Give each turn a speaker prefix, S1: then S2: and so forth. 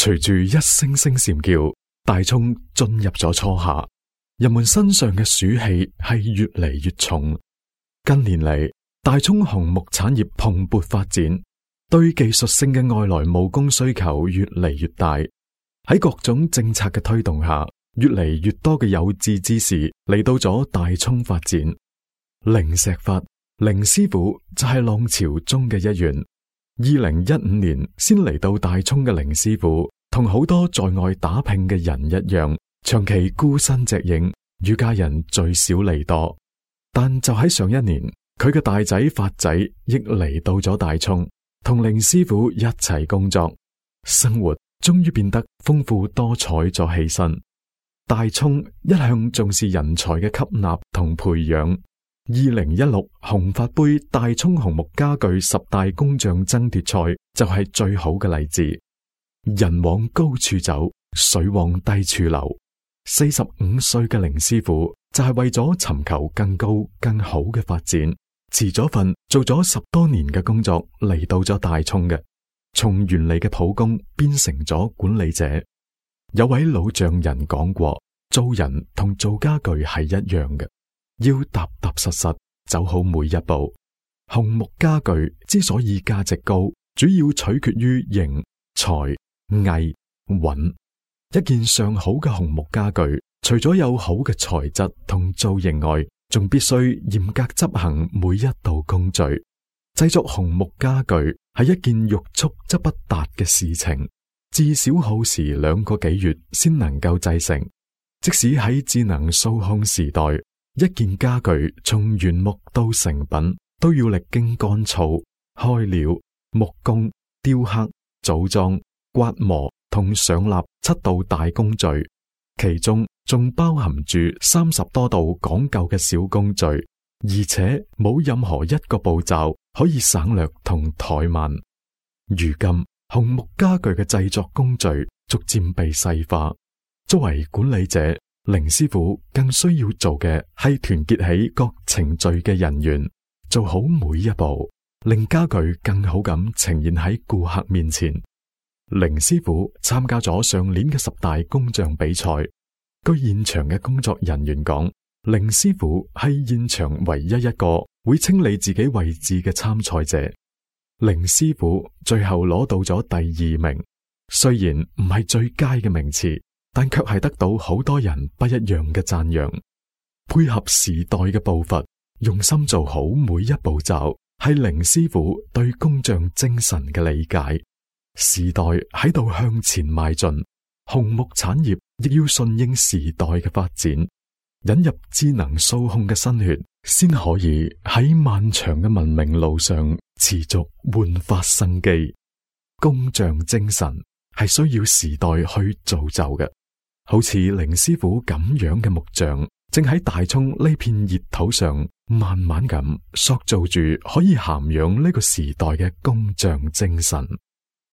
S1: 隨住一聲聲蟬叫，大蔥進入咗初夏，人們身上嘅暑氣係越嚟越重。近年嚟，大蔥紅木產業蓬勃發展，對技術性嘅外來務工需求越嚟越大。喺各種政策嘅推動下，越嚟越多嘅有志之士嚟到咗大蔥發展。凌石發、凌師傅就係浪潮中嘅一員。2015年先嚟到大蔥嘅凌師傅，同好多在外打拼嘅人一樣，長期孤身隻影，與家人聚少離多。但就喺上一年，佢嘅大仔發仔亦嚟到咗大蔥，同凌師傅一齊工作，生活終於變得豐富多彩咗起身。大蔥一向重視人才嘅吸納同培養。2016紅發杯大蔥紅木家具10大工匠爭奪賽就係最好嘅例子。人往高處走，水往低處流。45歲嘅凌師傅就係為咗尋求更高更好嘅發展，辭咗份做咗10多年嘅工作嚟到咗大蔥嘅，從原嚟嘅普工變成咗管理者。有位老匠人講過，做人同做家具係一樣嘅，要踏踏實實走好每一步。紅木家具之所以價值高，主要取決於型、材、藝、穩。一件上好嘅紅木家具，除咗有好嘅材質同造型外，仲必須嚴格執行每一道工序。製作紅木家具係一件欲速則不達嘅事情，至少耗時2個幾月先能夠製成。即使喺智能掃控時代，一件家具從原木到成品都要歷經乾燥、開料、木工、雕刻、組裝、刮磨同上蠟7道大工序，其中仲包含住30多道講究嘅小工序，而且冇任何一個步驟可以省略同怠慢。如今紅木家具嘅製作工序逐漸被細化，作為管理者，凌師傅更需要做嘅係團結起各程序嘅人員，做好每一步，令家具更好咁呈現喺顧客面前。凌師傅參加咗上年嘅10大工匠比賽，據現場嘅工作人員講，凌師傅係現場唯一一個會清理自己位置嘅參賽者。凌師傅最後攞到咗第2名，雖然唔係最佳嘅名次，但卻係得到好多人不一樣嘅讚揚。配合時代嘅步伐，用心做好每一步驟，係凌師傅對工匠精神嘅理解。時代喺度向前邁進，紅木產業亦要順應時代嘅發展，引入智能掃控嘅新血，先可以喺漫長嘅文明路上持續煥發生機。工匠精神係需要時代去造就嘅，好似凌師傅咁樣嘅木匠，正喺大蔥呢片熱土上慢慢咁塑造住可以涵養呢個時代嘅工匠精神。